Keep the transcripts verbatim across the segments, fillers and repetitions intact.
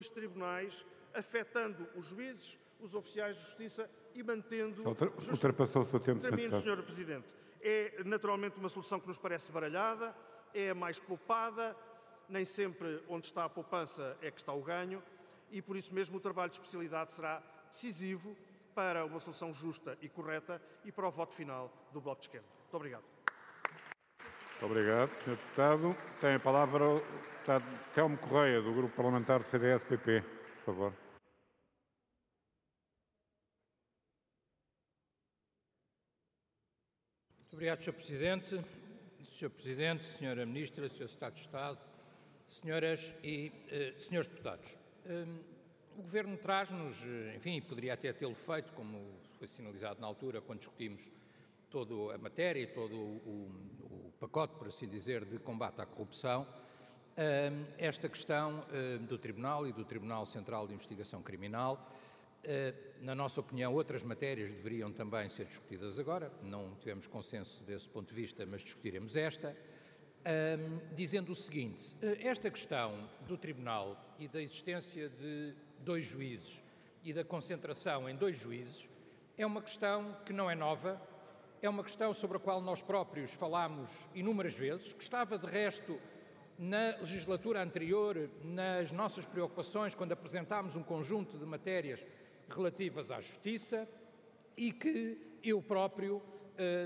os tribunais, afetando os juízes, os oficiais de justiça e mantendo... Ultrapassou o seu tempo, Termino, senhor Presidente. É naturalmente uma solução que nos parece baralhada, é a mais poupada, nem sempre onde está a poupança é que está o ganho, e por isso mesmo o trabalho de especialidade será decisivo para uma solução justa e correta e para o voto final do Bloco de Esquerda. Muito obrigado. Muito obrigado, senhor Deputado. Tem a palavra o Deputado Telmo Correia, do Grupo Parlamentar do C D S P P, por favor. Muito obrigado, senhor Presidente. senhor Presidente, senhora Ministra, senhor Secretário de Estado, senhoras e eh, senhores deputados. Um, o Governo traz-nos, enfim, poderia até tê-lo feito, como foi sinalizado na altura, quando discutimos toda a matéria e todo o, o, o pacote, por assim dizer, de combate à corrupção, um, esta questão um, do Tribunal e do Tribunal Central de Investigação Criminal. Uh, na nossa opinião, outras matérias deveriam também ser discutidas agora, não tivemos consenso desse ponto de vista, mas discutiremos esta, uh, dizendo o seguinte: uh, esta questão do Tribunal e da existência de dois juízes e da concentração em dois juízes é uma questão que não é nova, é uma questão sobre a qual nós próprios falámos inúmeras vezes, que estava de resto na legislatura anterior, nas nossas preocupações, quando apresentámos um conjunto de matérias relativas à Justiça e que eu próprio, eh,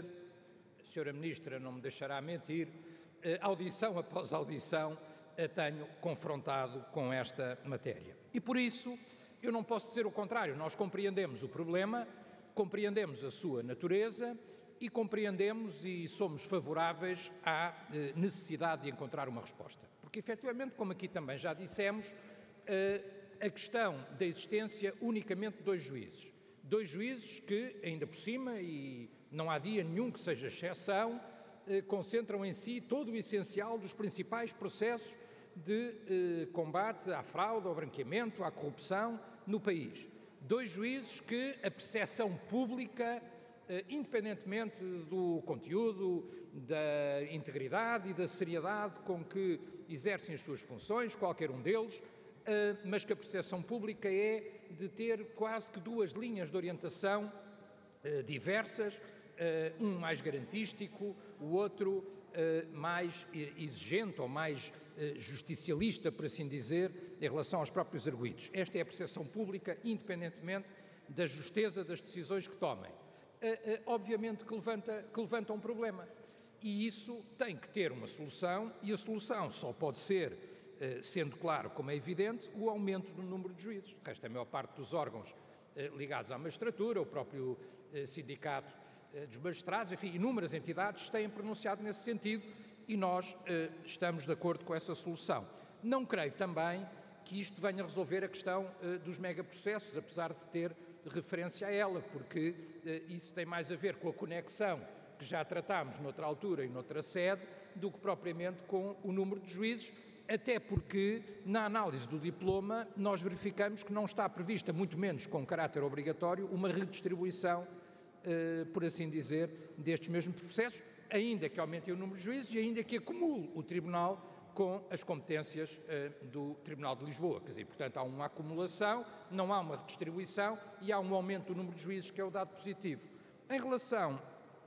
a senhora Ministra não me deixará mentir, eh, audição após audição, eh, tenho confrontado com esta matéria. E por isso eu não posso dizer o contrário, nós compreendemos o problema, compreendemos a sua natureza e compreendemos e somos favoráveis à eh, necessidade de encontrar uma resposta. Porque, efetivamente, como aqui também já dissemos, eh, a questão da existência unicamente de dois juízes. Dois juízes que, ainda por cima, e não há dia nenhum que seja exceção, eh, concentram em si todo o essencial dos principais processos de eh, combate à fraude, ao branqueamento, à corrupção no país. Dois juízes que a percepção pública, eh, independentemente do conteúdo, da integridade e da seriedade com que exercem as suas funções, qualquer um deles, Uh, mas que a percepção pública é de ter quase que duas linhas de orientação uh, diversas, uh, um mais garantístico, o outro uh, mais exigente ou mais uh, justicialista, por assim dizer, em relação aos próprios arguidos. Esta é a percepção pública, independentemente da justeza das decisões que tomem. Uh, uh, obviamente que levanta, que levanta um problema. E isso tem que ter uma solução, e a solução só pode ser, sendo claro, como é evidente, o aumento do número de juízes. De resto, a maior parte dos órgãos eh, ligados à magistratura, o próprio eh, sindicato eh, dos magistrados, enfim, inúmeras entidades têm pronunciado nesse sentido e nós eh, estamos de acordo com essa solução. Não creio também que isto venha resolver a questão eh, dos megaprocessos, apesar de ter referência a ela, porque eh, isso tem mais a ver com a conexão que já tratámos noutra altura e noutra sede, do que propriamente com o número de juízes, até porque, na análise do diploma, nós verificamos que não está prevista, muito menos com caráter obrigatório, uma redistribuição, eh, por assim dizer, destes mesmos processos, ainda que aumente o número de juízes e ainda que acumule o Tribunal com as competências eh, do Tribunal de Lisboa. Quer dizer, portanto, há uma acumulação, não há uma redistribuição e há um aumento do número de juízes, que é o dado positivo. Em relação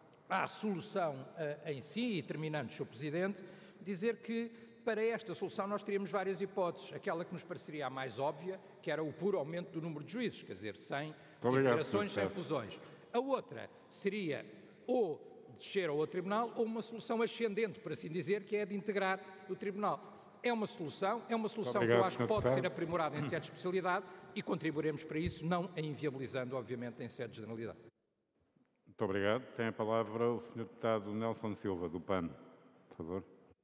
à solução eh, em si, e terminando, senhor Presidente, dizer que para esta solução nós teríamos várias hipóteses. Aquela que nos pareceria a mais óbvia, que era o puro aumento do número de juízes, quer dizer, sem integrações, sem fusões. A outra seria ou descer ao outro tribunal ou uma solução ascendente, por assim dizer, que é de integrar o tribunal. É uma solução, é uma solução que eu acho que pode ser aprimorada em sede de especialidade e contribuiremos para isso, não a inviabilizando, obviamente, em sede de generalidade. Muito obrigado. Tem a palavra o senhor Deputado Nelson Silva, do P A N, por favor.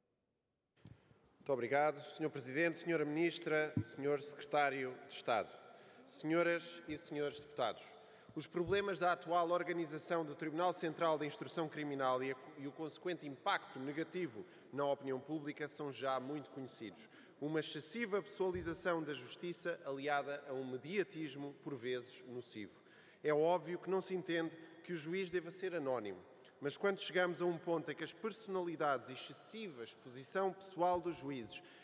Muito obrigado, senhor Presidente, senhora Ministra, senhor Secretário de Estado, senhoras e senhores deputados. Os problemas da atual organização do Tribunal Central de Instrução Criminal e, a, e o consequente impacto negativo na opinião pública são já muito conhecidos. Uma excessiva pessoalização da justiça aliada a um mediatismo, por vezes, nocivo. É óbvio que não se entende que o juiz deva ser anónimo. Mas quando chegamos a um ponto em que as personalidades e excessiva exposição pessoal dos juízes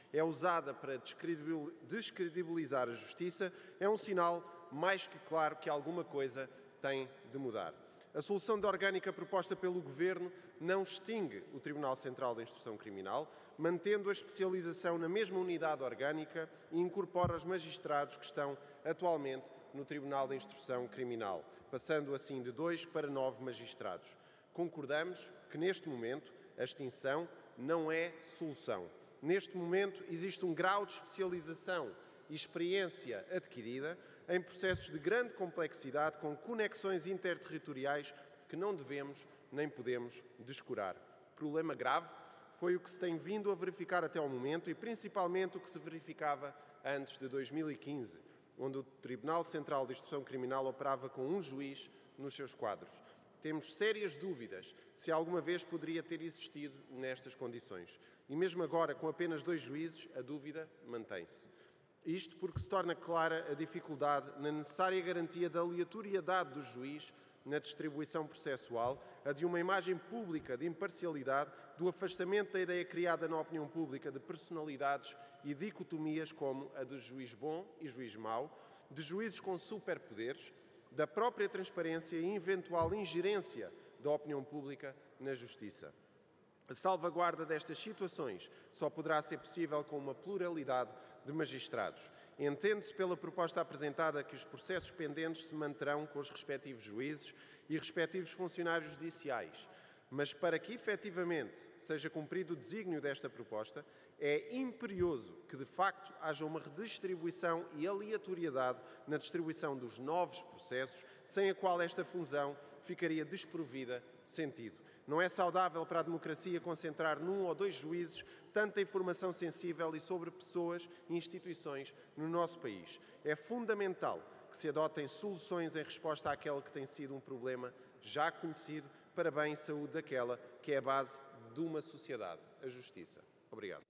é usada para descredibilizar a justiça, é um sinal mais que claro que alguma coisa tem de mudar. A solução de orgânica proposta pelo Governo não extingue o Tribunal Central da Instrução Criminal, mantendo a especialização na mesma unidade orgânica e incorpora os magistrados que estão atualmente no Tribunal da Instrução Criminal, passando assim de dois para nove magistrados. Concordamos que, neste momento, a extinção não é solução. Neste momento, existe um grau de especialização e experiência adquirida em processos de grande complexidade, com conexões interterritoriais que não devemos nem podemos descurar. Problema grave foi o que se tem vindo a verificar até ao momento e, principalmente, o que se verificava antes de dois mil e quinze, onde o Tribunal Central de Instrução Criminal operava com um juiz nos seus quadros. Temos sérias dúvidas se alguma vez poderia ter existido nestas condições. E mesmo agora, com apenas dois juízes, a dúvida mantém-se. Isto porque se torna clara a dificuldade na necessária garantia da aleatoriedade do juiz na distribuição processual, a de uma imagem pública de imparcialidade, do afastamento da ideia criada na opinião pública de personalidades e dicotomias como a do juiz bom e juiz mau, de juízes com superpoderes, da própria transparência e eventual ingerência da opinião pública na justiça. A salvaguarda destas situações só poderá ser possível com uma pluralidade de magistrados. Entende-se pela proposta apresentada que os processos pendentes se manterão com os respectivos juízes e respectivos funcionários judiciais, mas para que efetivamente seja cumprido o desígnio desta proposta, é imperioso que de facto haja uma redistribuição e aleatoriedade na distribuição dos novos processos, sem a qual esta fusão ficaria desprovida de sentido. Não é saudável para a democracia concentrar num ou dois juízes tanta informação sensível e sobre pessoas e instituições no nosso país. É fundamental que se adotem soluções em resposta àquele que tem sido um problema já conhecido para bem e saúde daquela que é a base de uma sociedade, a justiça. Obrigado.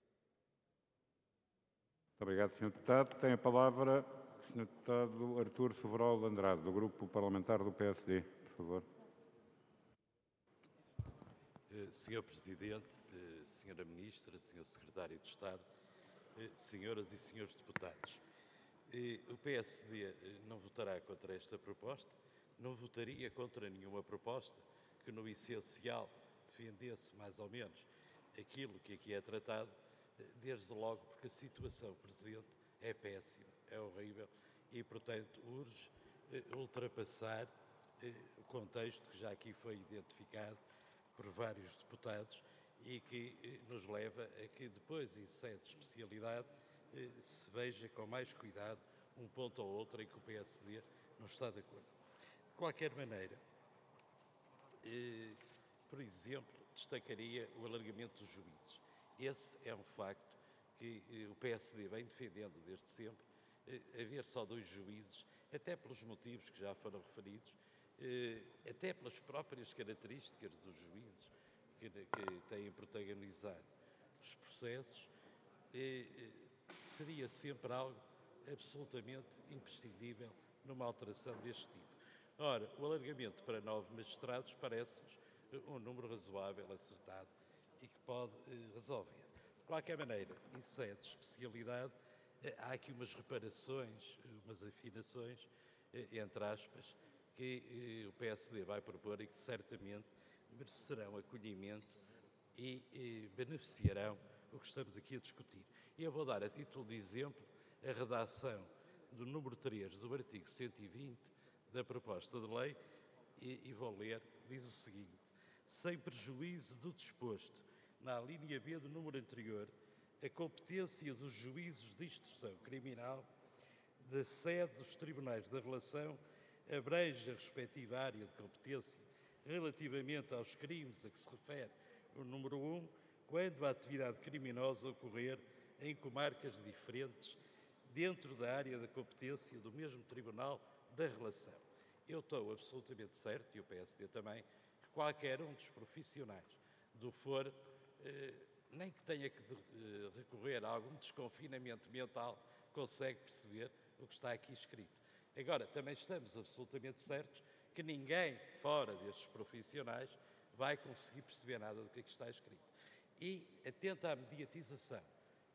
Muito obrigado, senhor Deputado. Tem a palavra o senhor Deputado Artur Soberal Andrade, do Grupo Parlamentar do P S D, por favor. senhor Presidente, senhora Ministra, senhor Secretário de Estado, senhoras e senhores deputados, o P S D não votará contra esta proposta, não votaria contra nenhuma proposta que no essencial defendesse mais ou menos aquilo que aqui é tratado, desde logo porque a situação presente é péssima, é horrível e, portanto, urge ultrapassar o contexto que já aqui foi identificado por vários deputados e que nos leva a que depois, em sede de especialidade, se veja com mais cuidado um ponto ou outro em que o P S D não está de acordo. De qualquer maneira, por exemplo, destacaria o alargamento dos juízes. Esse é um facto que o P S D vem defendendo desde sempre, haver só dois juízes, até pelos motivos que já foram referidos, até pelas próprias características dos juízes que, que têm protagonizado os processos, seria sempre algo absolutamente imprescindível numa alteração deste tipo. Ora, o alargamento para nove magistrados parece-nos um número razoável, acertado e que pode resolver. De qualquer maneira, em sede de especialidade, há aqui umas reparações, umas afinações, entre aspas, que o P S D vai propor e que certamente merecerão acolhimento e, e beneficiarão o que estamos aqui a discutir. E eu vou dar a título de exemplo a redação do número três do artigo cento e vinte da proposta de lei e, e vou ler, diz o seguinte: sem prejuízo do disposto na linha B do número anterior, a competência dos juízes de instrução criminal da sede dos tribunais da relação abrange a respectiva área de competência relativamente aos crimes a que se refere o número um, quando a atividade criminosa ocorrer em comarcas diferentes dentro da área da competência do mesmo tribunal da relação. Eu estou absolutamente certo, e o P S D também, que qualquer um dos profissionais do foro, eh, nem que tenha que de, eh, recorrer a algum desconfinamento mental, consegue perceber o que está aqui escrito. Agora, também estamos absolutamente certos que ninguém fora destes profissionais vai conseguir perceber nada do que aqui está escrito. E atenta à mediatização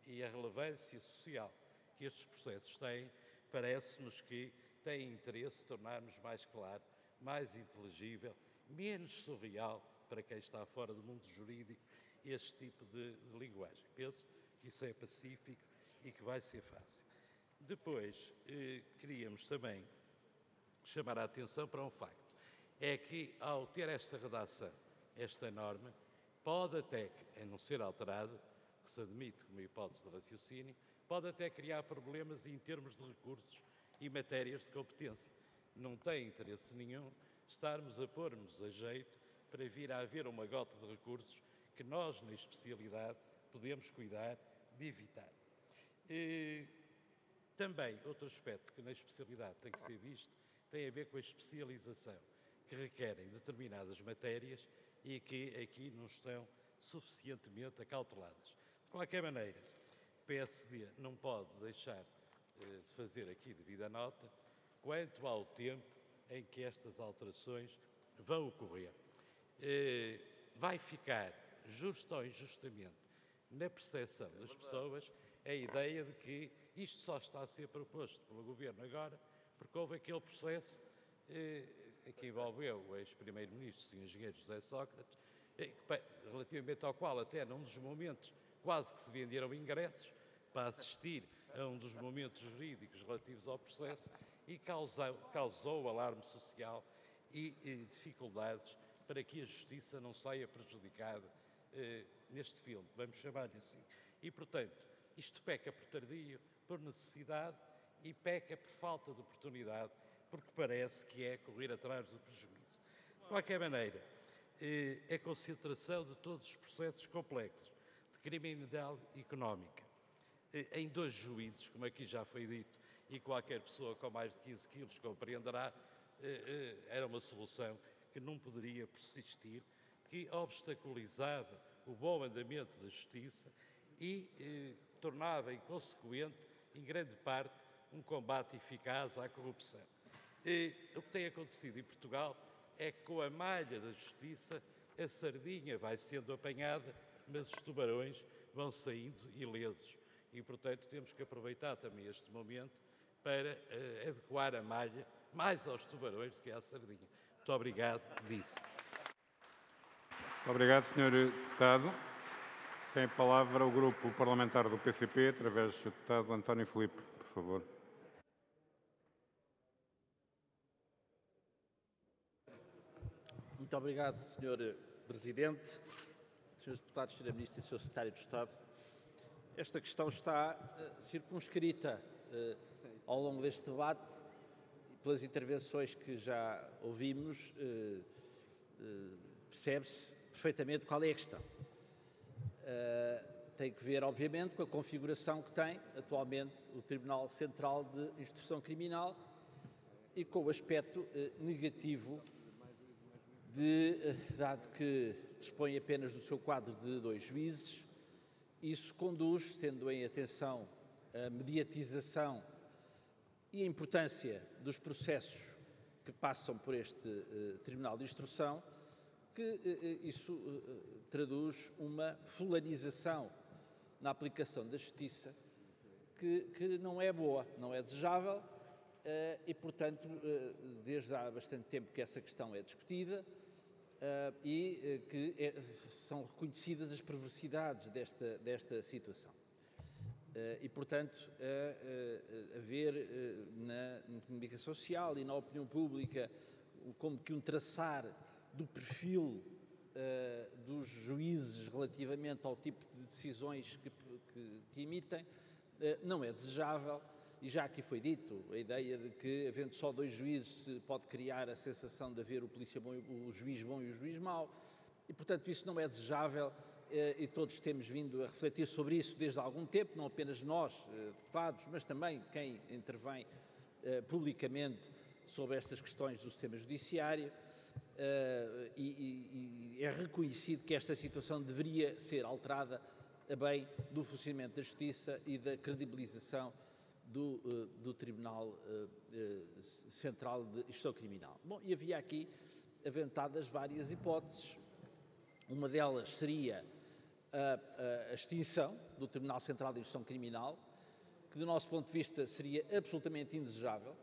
e a relevância social que estes processos têm, parece-nos que têm interesse de tornarmos mais claro, mais inteligível, menos surreal para quem está fora do mundo jurídico este tipo de, de linguagem. Penso que isso é pacífico e que vai ser fácil. Depois, eh, queríamos também chamar a atenção para um facto. É que, ao ter esta redação, esta norma, pode até, a não ser alterado, que se admite como hipótese de raciocínio, pode até criar problemas em termos de recursos e matérias de competência. Não tem interesse nenhum estarmos a pôr-nos a jeito para vir a haver uma gota de recursos que nós, na especialidade, podemos cuidar de evitar. E, também, outro aspecto que na especialidade tem que ser visto, tem a ver com a especialização, que requerem determinadas matérias e que aqui não estão suficientemente acauteladas. De qualquer maneira, o P S D não pode deixar eh, de fazer aqui devida nota quanto ao tempo em que estas alterações vão ocorrer. Eh, vai ficar, justo ou injustamente, na percepção das pessoas, a ideia de que isto só está a ser proposto pelo Governo agora porque houve aquele processo eh, que envolveu o ex-primeiro-ministro, o engenheiro José Sócrates, eh, relativamente ao qual até num dos momentos quase que se venderam ingressos para assistir a um dos momentos jurídicos relativos ao processo e causou, causou alarme social e, e dificuldades para que a justiça não saia prejudicada eh, neste filme, vamos chamar-lhe assim. E, portanto, isto peca por tardio, por necessidade e peca por falta de oportunidade, porque parece que é correr atrás do prejuízo. De qualquer maneira, eh, a concentração de todos os processos complexos de criminalidade económica eh, em dois juízes, como aqui já foi dito, e qualquer pessoa com mais de quinze quilos compreenderá, eh, eh, era uma solução que não poderia persistir, que obstaculizava o bom andamento da justiça e eh, tornava inconsequente, em grande parte, um combate eficaz à corrupção. E o que tem acontecido em Portugal é que, com a malha da justiça, a sardinha vai sendo apanhada, mas os tubarões vão saindo ilesos. E, portanto, temos que aproveitar também este momento para uh, adequar a malha mais aos tubarões do que à sardinha. Muito obrigado, disse. Muito obrigado, senhor Deputado. Tem a palavra o Grupo Parlamentar do P C P, através do Deputado António Filipe, por favor. Muito obrigado, senhor Presidente, senhores Deputados, senhora Ministra e senhor Secretário de Estado. Esta questão está uh, circunscrita uh, ao longo deste debate, pelas intervenções que já ouvimos, uh, uh, percebe-se perfeitamente qual é a questão. Uh, tem que ver, obviamente, com a configuração que tem atualmente o Tribunal Central de Instrução Criminal e com o aspecto uh, negativo de, uh, dado que dispõe apenas do seu quadro de dois juízes, isso conduz, tendo em atenção a mediatização e a importância dos processos que passam por este uh, Tribunal de Instrução, que uh, isso uh, traduz uma fulanização na aplicação da justiça que, que não é boa, não é desejável uh, e, portanto, uh, desde há bastante tempo que essa questão é discutida uh, e uh, que é, são reconhecidas as perversidades desta, desta situação. Uh, e, portanto, uh, uh, haver uh, na, na comunicação social e na opinião pública como que um traçar do perfil uh, dos juízes relativamente ao tipo de decisões que, que, que emitem, uh, não é desejável, e já aqui foi dito, a ideia de que, havendo só dois juízes, se pode criar a sensação de haver o polícia bom, o juiz bom e o juiz mau, e, portanto, isso não é desejável, uh, e todos temos vindo a refletir sobre isso desde há algum tempo, não apenas nós, uh, deputados, mas também quem intervém uh, publicamente sobre estas questões do sistema judiciário. Uh, e, e, e é reconhecido que esta situação deveria ser alterada a bem do funcionamento da justiça e da credibilização do, uh, do Tribunal uh, uh, Central de Instrução Criminal. Bom, e havia aqui aventadas várias hipóteses. Uma delas seria a, a extinção do Tribunal Central de Instrução Criminal, que do nosso ponto de vista seria absolutamente indesejável,